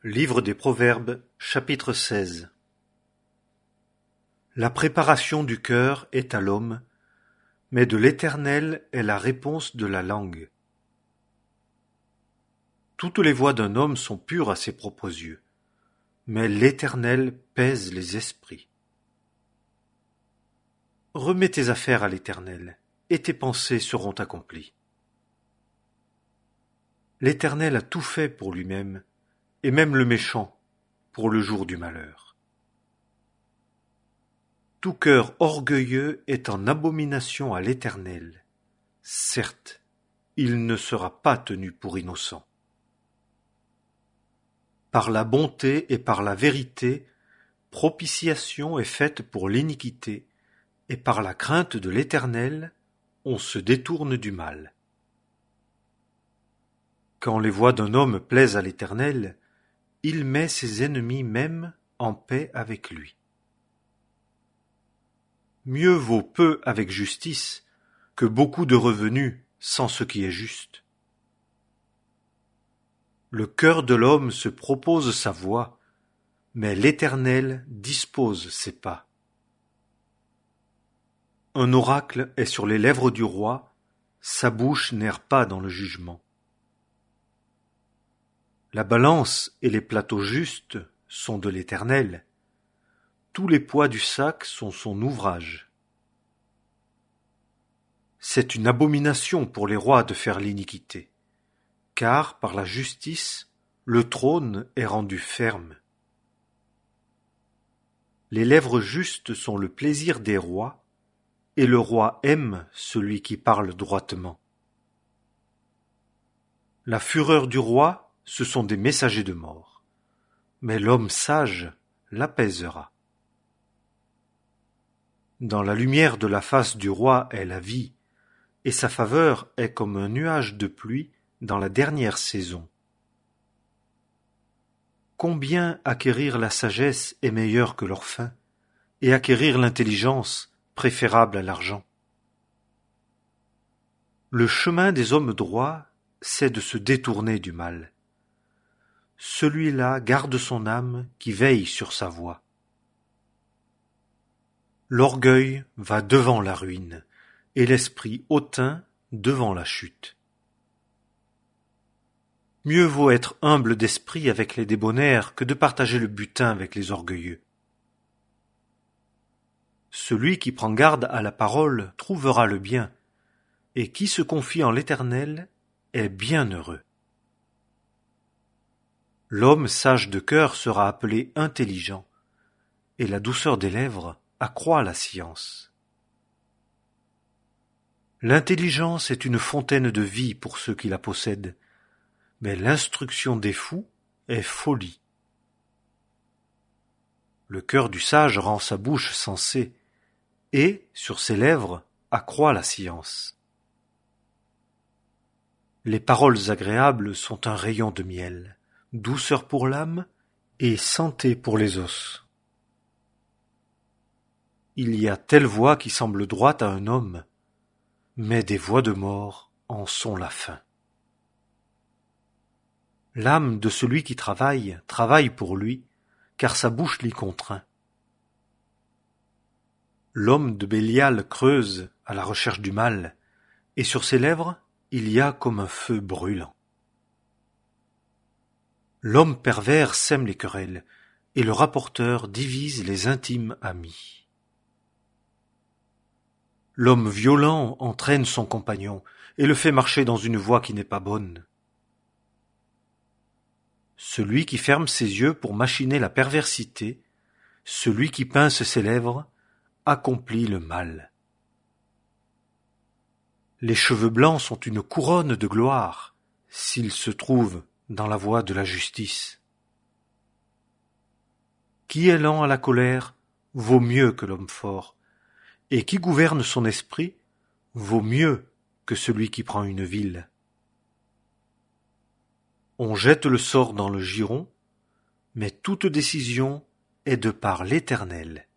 Livre des Proverbes, chapitre 16. La préparation du cœur est à l'homme, mais de l'Éternel est la réponse de la langue. Toutes les voies d'un homme sont pures à ses propres yeux, mais l'Éternel pèse les esprits. Remets tes affaires à l'Éternel, et tes pensées seront accomplies. L'Éternel a tout fait pour lui-même, et même le méchant, pour le jour du malheur. Tout cœur orgueilleux est en abomination à l'Éternel. Certes, il ne sera pas tenu pour innocent. Par la bonté et par la vérité, propitiation est faite pour l'iniquité, et par la crainte de l'Éternel, on se détourne du mal. Quand les voies d'un homme plaisent à l'Éternel, il met ses ennemis même en paix avec lui. Mieux vaut peu avec justice que beaucoup de revenus sans ce qui est juste. Le cœur de l'homme se propose sa voie, mais l'Éternel dispose ses pas. Un oracle est sur les lèvres du roi, sa bouche n'erre pas dans le jugement. La balance et les plateaux justes sont de l'Éternel. Tous les poids du sac sont son ouvrage. C'est une abomination pour les rois de faire l'iniquité, car par la justice, le trône est rendu ferme. Les lèvres justes sont le plaisir des rois, et le roi aime celui qui parle droitement. La fureur du roi, ce sont des messagers de mort, mais l'homme sage l'apaisera. Dans la lumière de la face du roi est la vie, et sa faveur est comme un nuage de pluie dans la dernière saison. Combien acquérir la sagesse est meilleur que leur fin, et acquérir l'intelligence préférable à l'argent. Le chemin des hommes droits, c'est de se détourner du mal. Celui-là garde son âme qui veille sur sa voie. L'orgueil va devant la ruine, et l'esprit hautain devant la chute. Mieux vaut être humble d'esprit avec les débonnaires que de partager le butin avec les orgueilleux. Celui qui prend garde à la parole trouvera le bien, et qui se confie en l'Éternel est bien heureux. L'homme sage de cœur sera appelé intelligent, et la douceur des lèvres accroît la science. L'intelligence est une fontaine de vie pour ceux qui la possèdent, mais l'instruction des fous est folie. Le cœur du sage rend sa bouche sensée, et, sur ses lèvres, accroît la science. Les paroles agréables sont un rayon de miel, douceur pour l'âme et santé pour les os. Il y a telle voie qui semble droite à un homme, mais des voies de mort en sont la fin. L'âme de celui qui travaille pour lui, car sa bouche l'y contraint. L'homme de Bélial creuse à la recherche du mal, et sur ses lèvres il y a comme un feu brûlant. L'homme pervers sème les querelles, et le rapporteur divise les intimes amis. L'homme violent entraîne son compagnon, et le fait marcher dans une voie qui n'est pas bonne. Celui qui ferme ses yeux pour machiner la perversité, celui qui pince ses lèvres, accomplit le mal. Les cheveux blancs sont une couronne de gloire, s'ils se trouvent dans la voie de la justice. Qui est lent à la colère vaut mieux que l'homme fort, et qui gouverne son esprit vaut mieux que celui qui prend une ville. On jette le sort dans le giron, mais toute décision est de par l'Éternel.